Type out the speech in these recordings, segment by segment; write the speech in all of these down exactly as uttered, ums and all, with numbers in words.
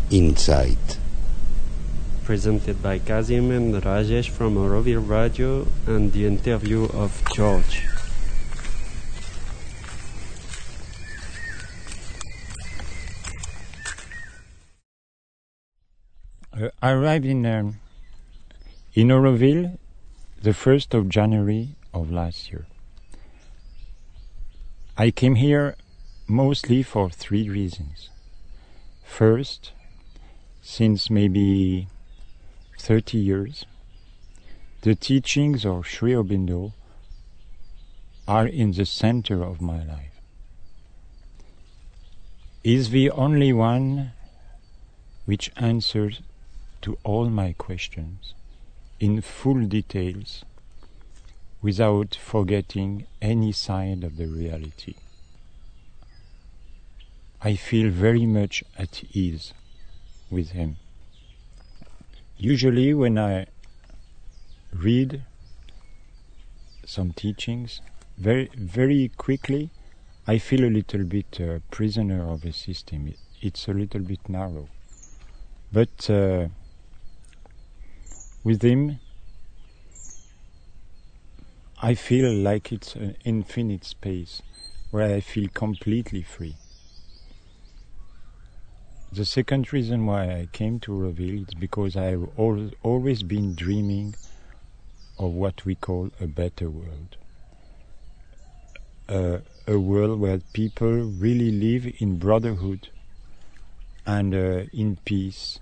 Insight. Presented by Kazim and Rajesh from Auroville Radio and the interview of George. Uh, I arrived in um, in Auroville the first of January of last year. I came here mostly for three reasons. First, since maybe thirty years, the teachings of Sri Aurobindo are in the center of my life. Is the only one which answers to all my questions in full details without forgetting any side of the reality. I feel very much at ease with him. Usually when I read some teachings, very very quickly I feel a little bit uh, prisoner of the system. It, it's a little bit narrow. But uh, with him, I feel like it's an infinite space where I feel completely free. The second reason why I came to Auroville is because I've al- always been dreaming of what we call a better world. Uh, a world where people really live in brotherhood and uh, in peace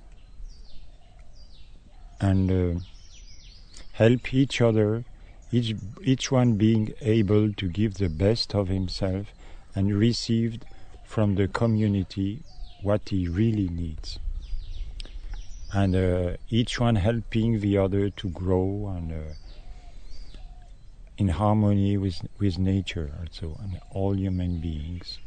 and uh, help each other, each each one being able to give the best of himself and received from the community what he really needs. And uh, each one helping the other to grow and uh, in harmony with, with nature also, and all human beings.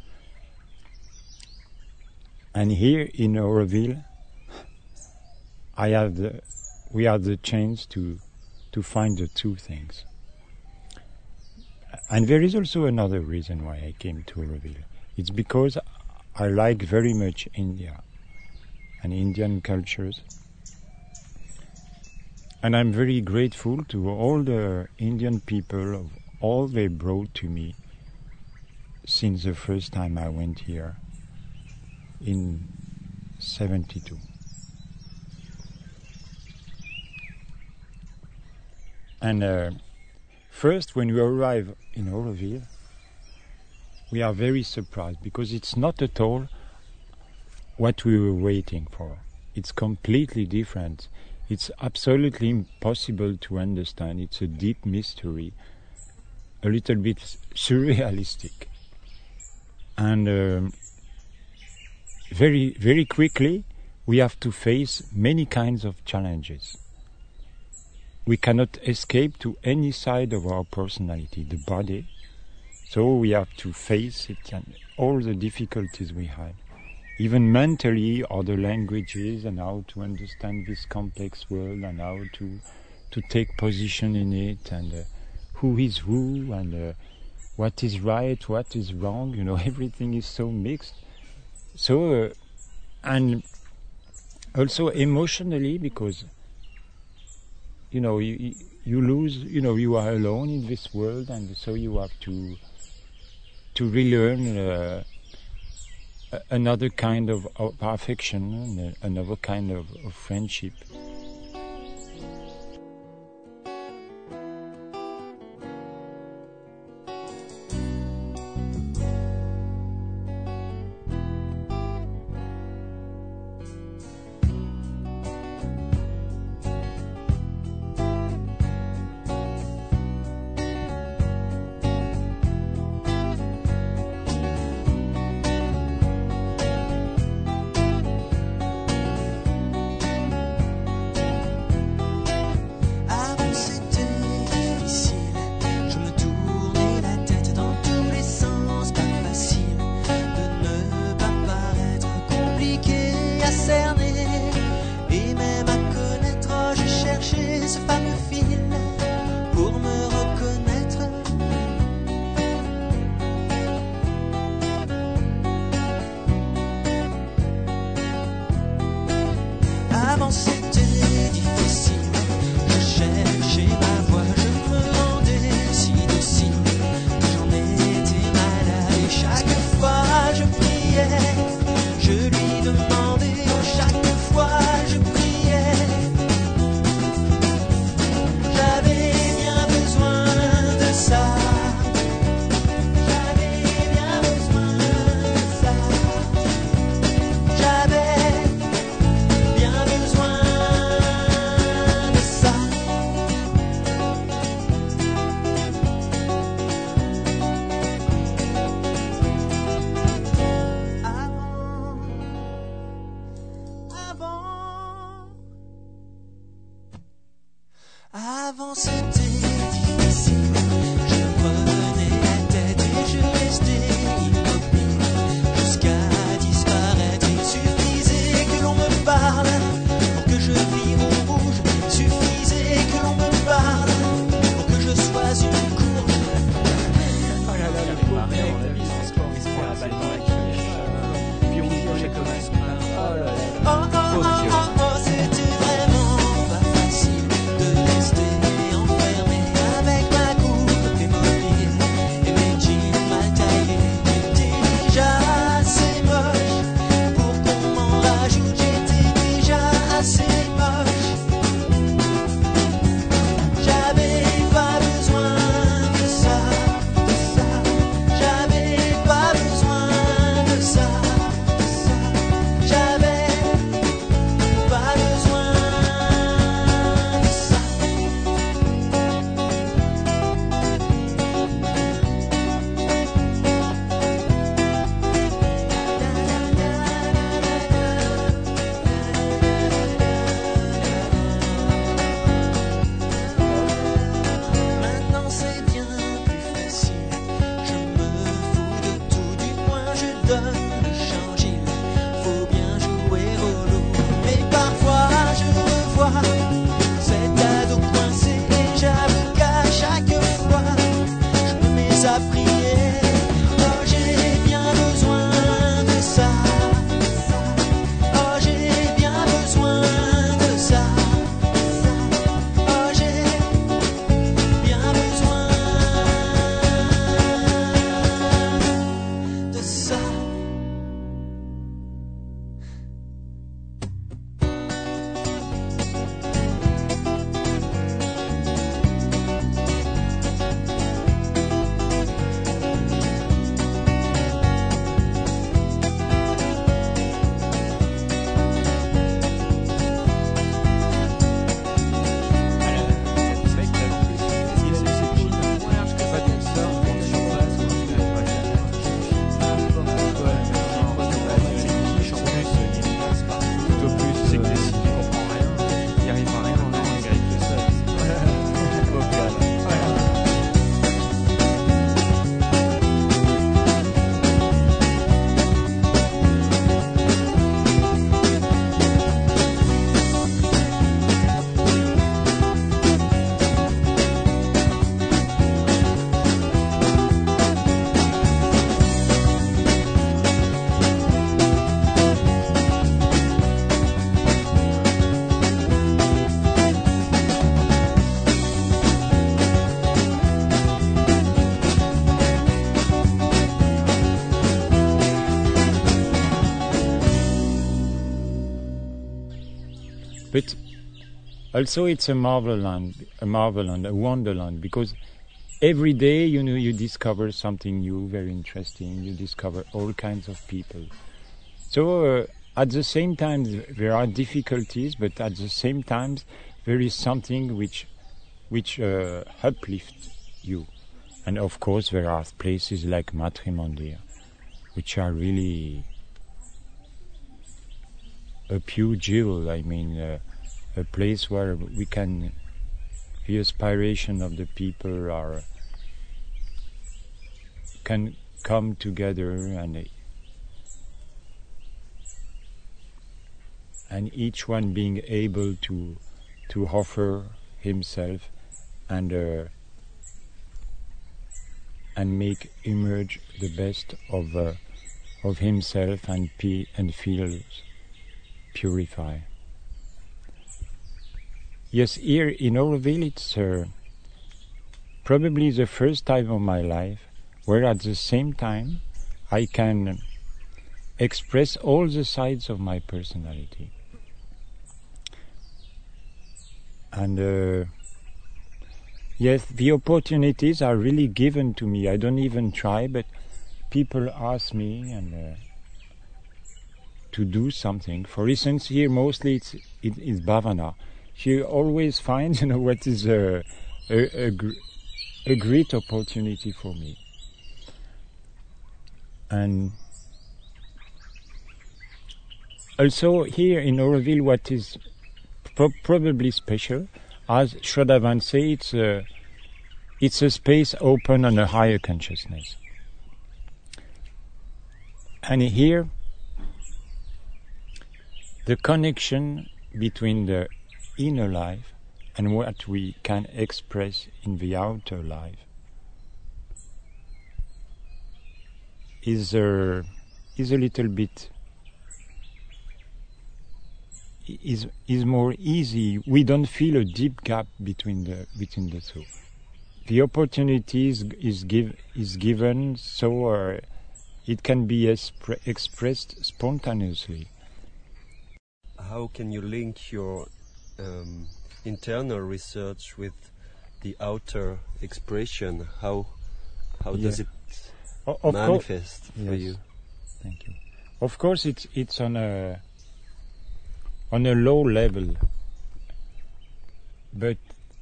And here in Auroville, I have the, we have the chance to to find the two things. And there is also another reason why I came to Auroville. It's because I like very much India and Indian cultures. And I'm very grateful to all the Indian people of all they brought to me since the first time I went here in seventy-two. And uh, first, when we arrive in Auroville, we are very surprised because it's not at all what we were waiting for. It's completely different. It's absolutely impossible to understand. It's a deep mystery, a little bit surrealistic. And um, very, very quickly, we have to face many kinds of challenges. We cannot escape to any side of our personality, the body. So we have to face it and all the difficulties we had. Even mentally, other languages and how to understand this complex world and how to to take position in it and uh, who is who and uh, what is right, what is wrong. You know, everything is so mixed. So, uh, and also emotionally, because, you know, you, you lose, you know, you are alone in this world, and so you have to to relearn uh, another kind of, of affection, and another kind of, of friendship. But also it's a marvelland, a marvelland, a wonderland, because every day, you know, you discover something new, very interesting. You discover all kinds of people. So uh, at the same time, there are difficulties, but at the same time, there is something which which uh, uplifts you. And of course, there are places like Matrimondia, which are really a pure jewel. I mean, uh, a place where we can, the aspiration of the people are can come together, and and each one being able to to offer himself and uh, and make emerge the best of uh, of himself and pe- and feel purify. Yes, here in Auroville, it's uh, probably the first time of my life where at the same time I can express all the sides of my personality. And uh, yes, the opportunities are really given to me. I don't even try, but people ask me and uh, to do something. For instance, here mostly it's, it, it's Bhavana. She always finds, you know, what is a, a, a, gr- a great opportunity for me. And also here in Auroville, what is pro- probably special, as Shradavan said, it's a, it's a space open on a higher consciousness. And here, the connection between the inner life and what we can express in the outer life is a, is a little bit is is more easy. We don't feel a deep gap between the between the two. The opportunity is is give is given, so uh, it can be expre- expressed spontaneously. How can you link your um, internal research with the outer expression? How how Yeah. does it O- of manifest cour- for yes. you? Thank you. Of course, it's it's on a on a low level, but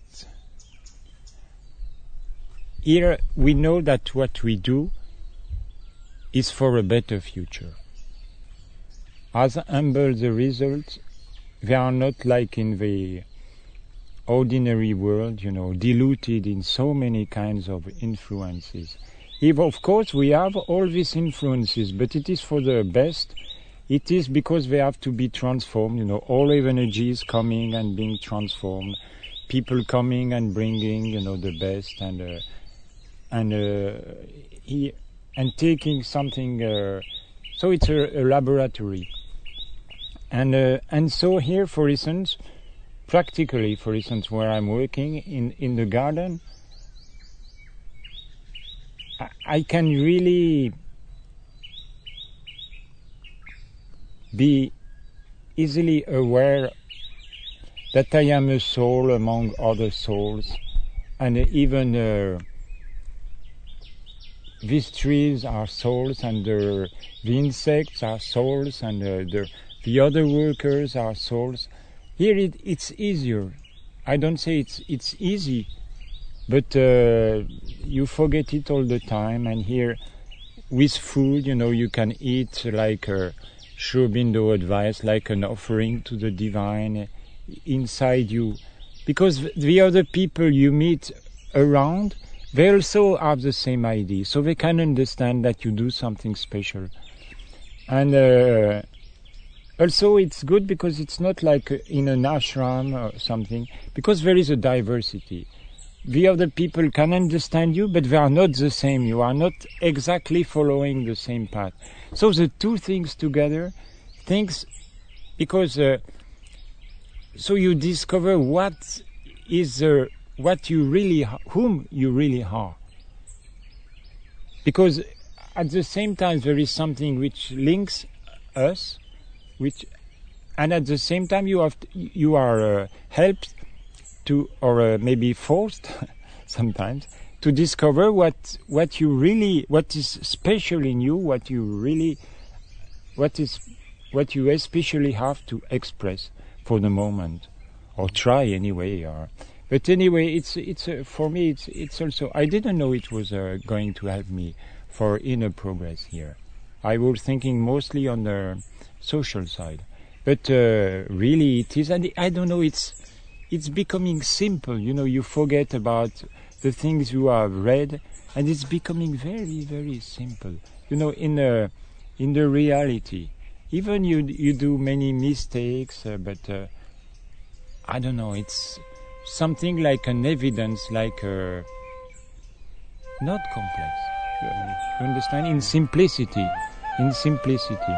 here we know that what we do is for a better future. As humble the results, they are not like in the ordinary world, you know, diluted in so many kinds of influences. If, of course, we have all these influences, but it is for the best. It is because they have to be transformed, you know, all of energy is coming and being transformed, people coming and bringing, you know, the best, and uh, and uh, he, and taking something. Uh, so it's a, a laboratory, and uh, and so here, for instance, practically, for instance, where I'm working in in the garden, I, I can really be easily aware that I am a soul among other souls, and even uh, these trees are souls, and the, the insects are souls, and uh, the, the other workers are souls. Here it, it's easier. I don't say it's it's easy, but uh, you forget it all the time. And here, with food, you know, you can eat like a Sri Aurobindo advice, like an offering to the divine inside you, because the other people you meet around, they also have the same idea, so they can understand that you do something special. And uh, also it's good because it's not like in an ashram or something, because there is a diversity. The other people can understand you, but they are not the same. You are not exactly following the same path. So the two things together, things, because uh, so you discover what is uh, what you really, whom you really are. Because at the same time there is something which links us, which and at the same time you have to, you are uh, helped to, or uh, maybe forced sometimes, to discover what what you really, what is special in you, what you really, what is what you especially have to express for the moment, or try anyway. Or, but anyway, it's it's uh, for me. It's it's also, I didn't know it was uh, going to help me for inner progress here. I was thinking mostly on the social side, but uh, really it is. And I don't know. It's it's becoming simple. You know, you forget about the things you have read, and it's becoming very, very simple. You know, in the in the reality, even you you do many mistakes, uh, but uh, I don't know. It's something like an evidence, like uh, not complex. You, you understand? In simplicity, in simplicity.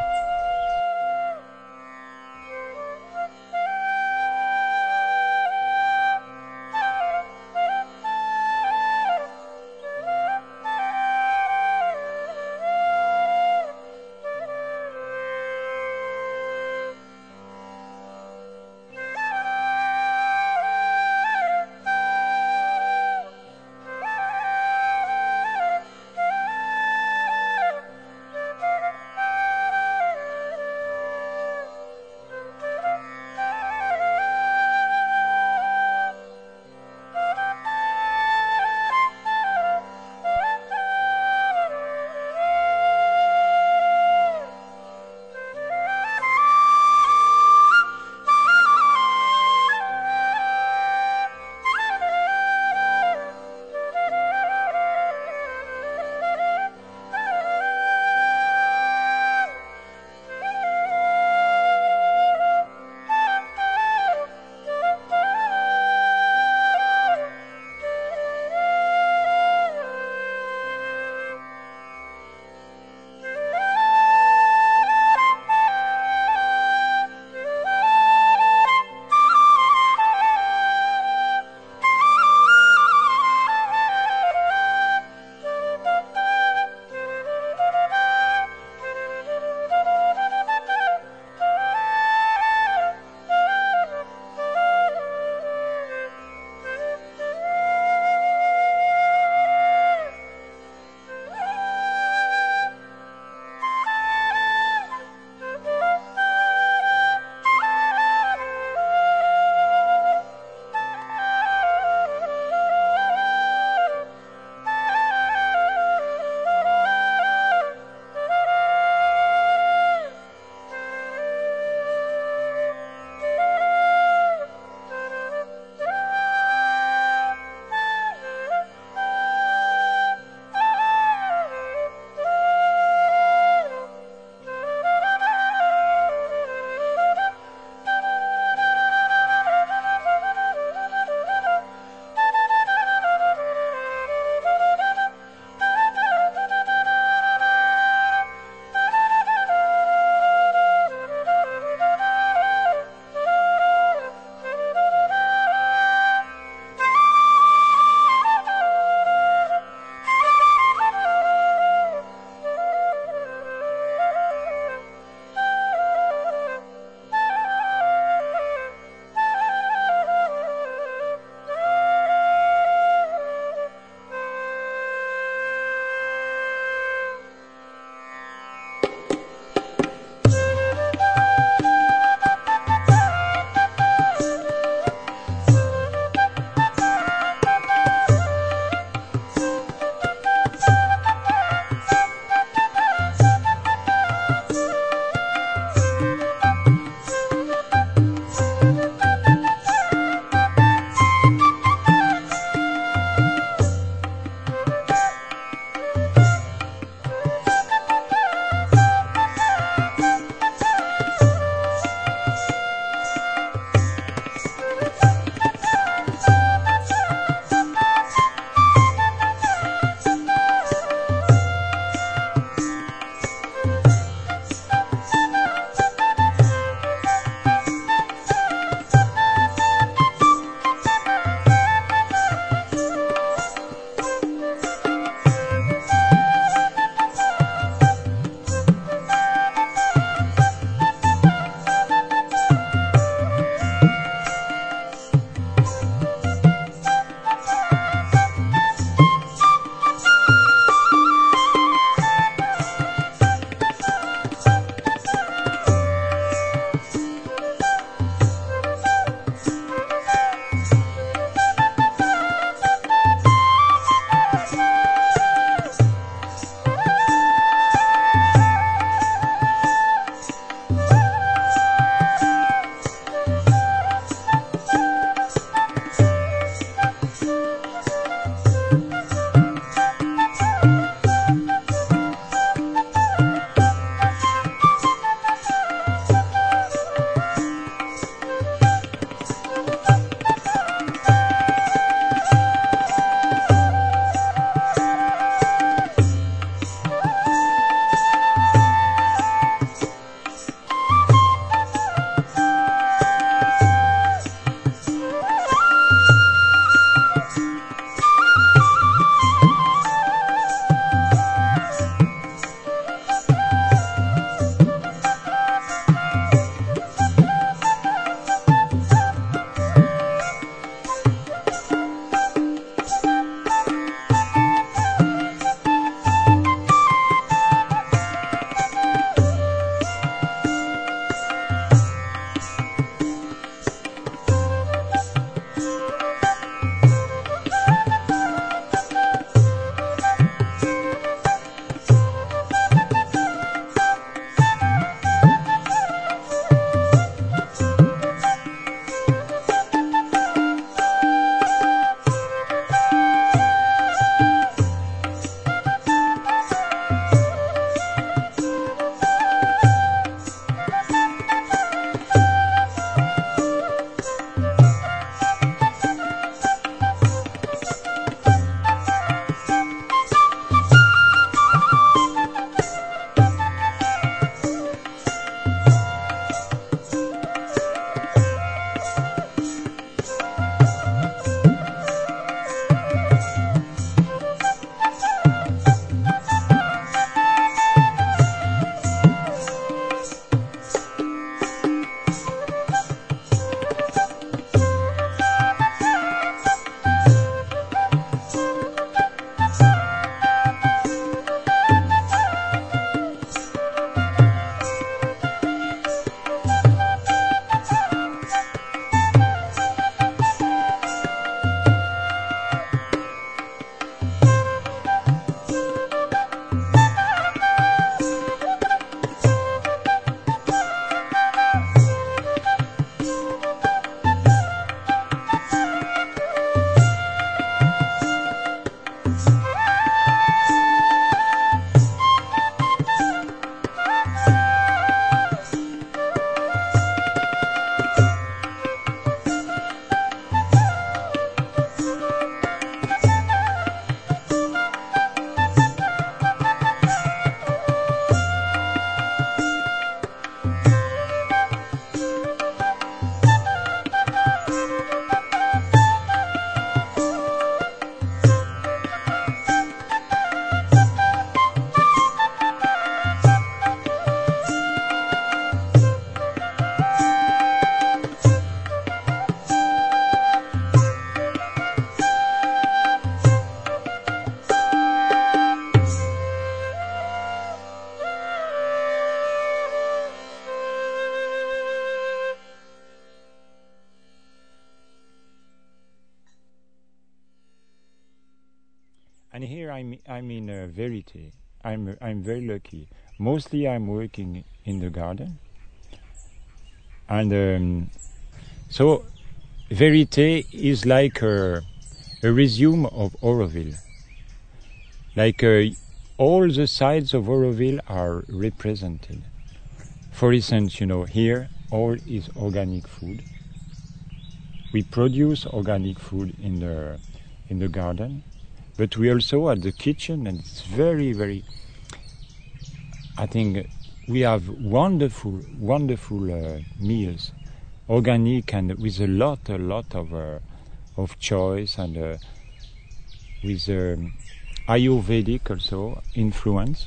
here I'm I'm in uh, Verité. I'm I'm very lucky. Mostly I'm working in the garden, and um, so Verité is like a, a resume of Auroville. Like uh, all the sides of Auroville are represented. For instance, you know, here all is organic food. We produce organic food in the in the garden, but we also at the kitchen, and it's very, very. I think we have wonderful, wonderful uh, meals, organic and with a lot, a lot of uh, of choice and uh, with um, Ayurvedic also influence,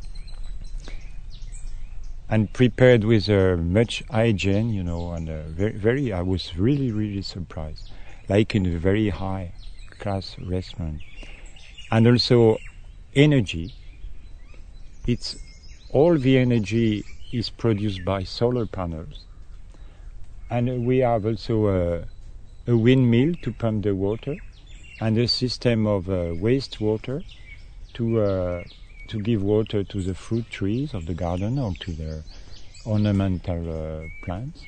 and prepared with uh, much hygiene, you know, and uh, very, very. I was really, really surprised, like in a very high class restaurant, and also energy. It's all the energy is produced by solar panels, and we have also a, a windmill to pump the water, and a system of uh, wastewater to uh, to give water to the fruit trees of the garden or to the ornamental uh, plants.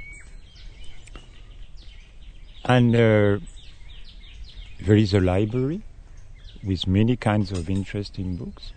And uh, there is a library with many kinds of interesting books.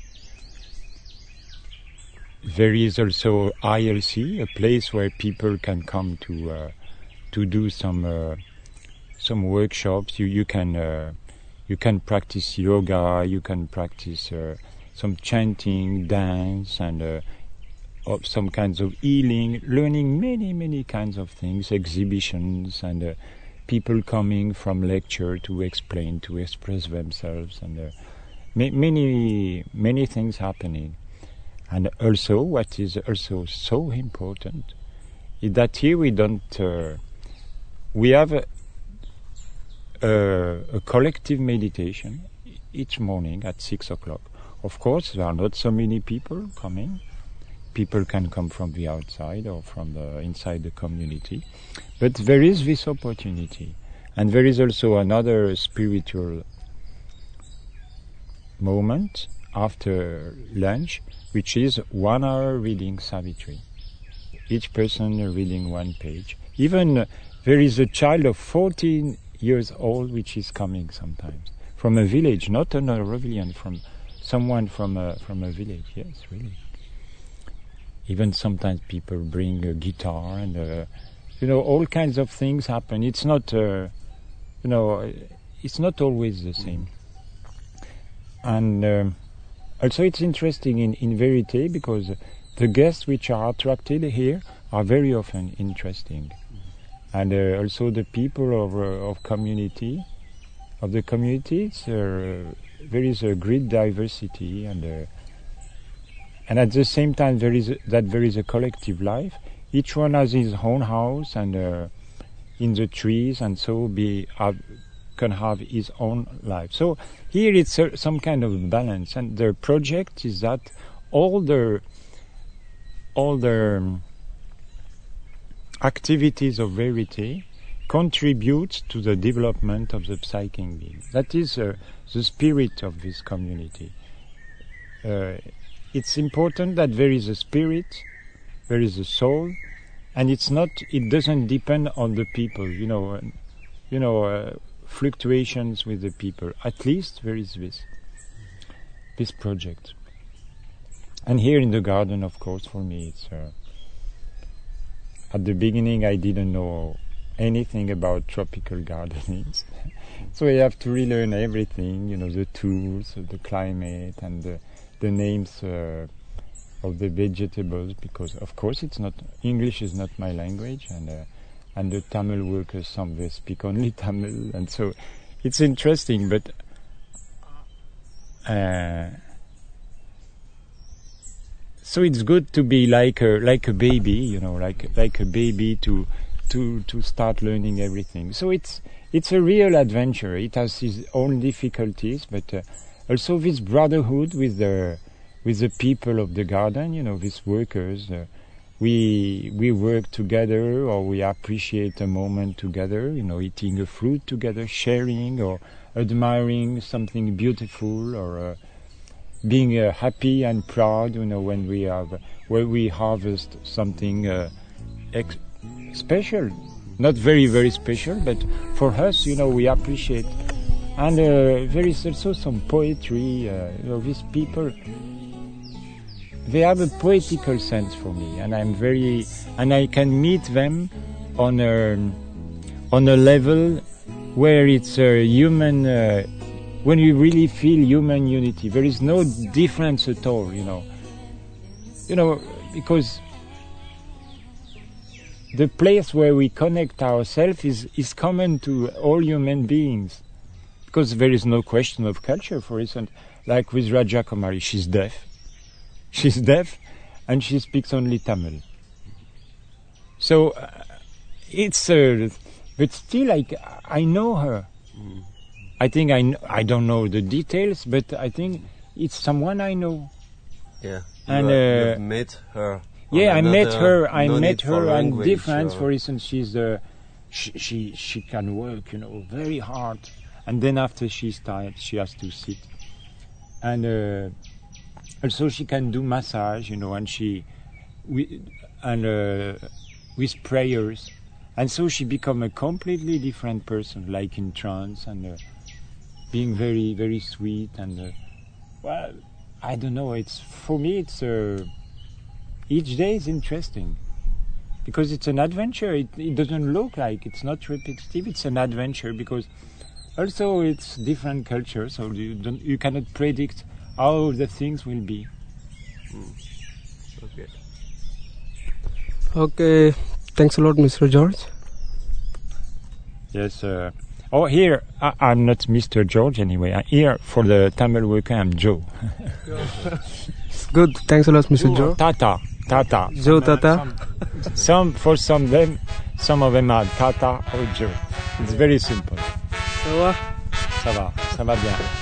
There is also I L C, a place where people can come to uh, to do some uh, some workshops. You you can uh, you can practice yoga. You can practice uh, some chanting, dance, and uh, of some kinds of healing. Learning many many kinds of things, exhibitions, and uh, people coming from lecture to explain, to express themselves, and uh, ma- many many things happening. And also, what is also so important is that here we don't. Uh, we have a, a, a collective meditation each morning at six o'clock. Of course, there are not so many people coming. People can come from the outside or from the inside the community, but there is this opportunity, and there is also another spiritual moment after lunch, which is one hour reading Savitri. Each person reading one page. Even uh, there is a child of fourteen years old which is coming sometimes from a village, not an Aurovilian, from someone from a, from a village. Yes, really. Even sometimes people bring a guitar and uh, you know, all kinds of things happen. It's not uh, you know, it's not always the same. And um, also, it's interesting in, in Verité because the guests which are attracted here are very often interesting, and uh, also the people of uh, of community, of the community. It's, uh, there is a great diversity, and uh, and at the same time there is a, that there is a collective life. Each one has his own house, and uh, in the trees, and so be have, can have his own life. So here it's uh, some kind of balance, and the project is that all the all the um, activities of Verité contribute to the development of the psychic being. That is uh, the spirit of this community. Uh, it's important that there is a spirit, there is a soul, and it's not. It doesn't depend on the people. You know, uh, you know. Uh, fluctuations with the people. At least there is this this project. And here in the garden, of course, for me it's uh, at the beginning I didn't know anything about tropical gardening. So I have to relearn everything, you know, the tools, the climate, and the, the names uh, of the vegetables, because of course it's not English is not my language, and uh, and the Tamil workers, some they speak only Tamil, and so it's interesting. But uh, so it's good to be like a like a baby, you know, like like a baby to to to start learning everything. So it's it's a real adventure. It has its own difficulties, but uh, also this brotherhood with the with the people of the garden, you know, these workers. Uh, We we work together, or we appreciate a moment together, you know, eating a fruit together, sharing, or admiring something beautiful, or uh, being uh, happy and proud, you know, when we have, when we harvest something uh, ex- special, not very, very special, but for us, you know, we appreciate. And uh, there is also some poetry, uh, you know, these people, they have a poetical sense for me, and I'm very, and I can meet them on a, on a level where it's a human, uh, when you really feel human unity. There is no difference at all, you know. You know, because the place where we connect ourselves is, is common to all human beings. Because there is no question of culture, for instance, like with Raja Kumari, she's deaf. She's deaf and she speaks only Tamil. So uh, it's, uh, but still I, I know her. Mm. I think I, kn- I don't know the details, but I think it's someone I know. Yeah, and you, have, uh, you have met her. Yeah, I met her. I no met her on difference. Or... For instance, she's uh, she, she she can work, you know, very hard, and then after she's tired, she has to sit. And uh, also she can do massage, you know, and she we, and uh, with prayers, and so she become a completely different person, like in trance, and uh, being very very sweet. And uh, well, I don't know. It's for me. It's. Uh, Each day is interesting because it's an adventure. It, it doesn't look like it's not repetitive. It's an adventure because also it's different culture, so you don't, you cannot predict how the things will be. Mm. Okay. Okay. Thanks a lot, Mister George. Yes. Uh, oh, here I, I'm not Mister George anyway. I'm here for the Tamil worker. I'm Joe. Good. Thanks a lot, Mister Joe. Tata. Tata. Joe Tata. Some, some for some them, some of them are Tata or Joe. It's very simple. Ça va? Ça va, ça va bien.